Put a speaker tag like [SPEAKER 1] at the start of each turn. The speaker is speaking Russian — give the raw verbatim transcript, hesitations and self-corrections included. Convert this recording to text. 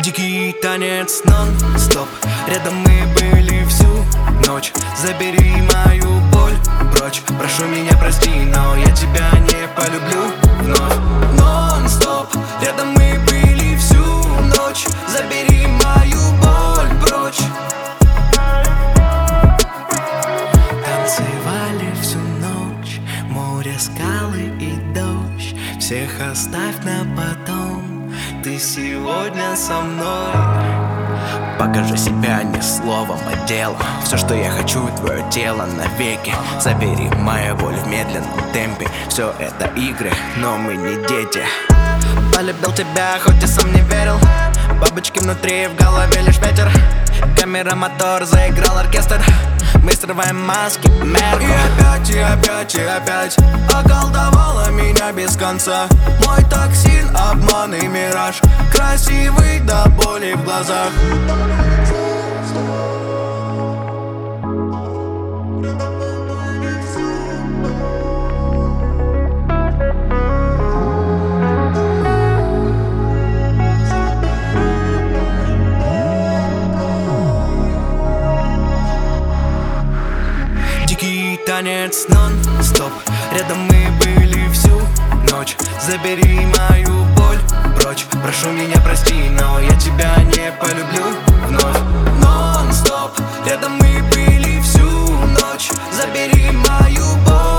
[SPEAKER 1] Дикий танец нон-стоп. Рядом мы были всю ночь. Забери мою боль прочь. Прошу меня прости, но я тебя не полюблю вновь. Нон-стоп. Рядом мы были всю ночь. Забери мою боль прочь. Танцевали всю ночь. Море, скалы и дождь. Всех оставь на потом. Ты сегодня со мной. Покажи себя не словом, а делом. Все, что я хочу, твое тело навеки. Забери мою боль в медленном темпе. Все это игры, но мы не дети. Полюбил тебя, хоть и сам не верил. Бабочки внутри, в голове лишь ветер. Камера, мотор, заиграл оркестр. Мы срываем маски, мерку. И опять, и опять, и опять околдовала меня без конца. Мой токсин, обман и мираж. Красивый до боли в глазах. Танец нон-стоп. Рядом мы были всю ночь. Забери мою боль прочь. Прошу меня прости, но я тебя не полюблю вновь. Нон-стоп. Рядом мы были всю ночь. Забери мою боль.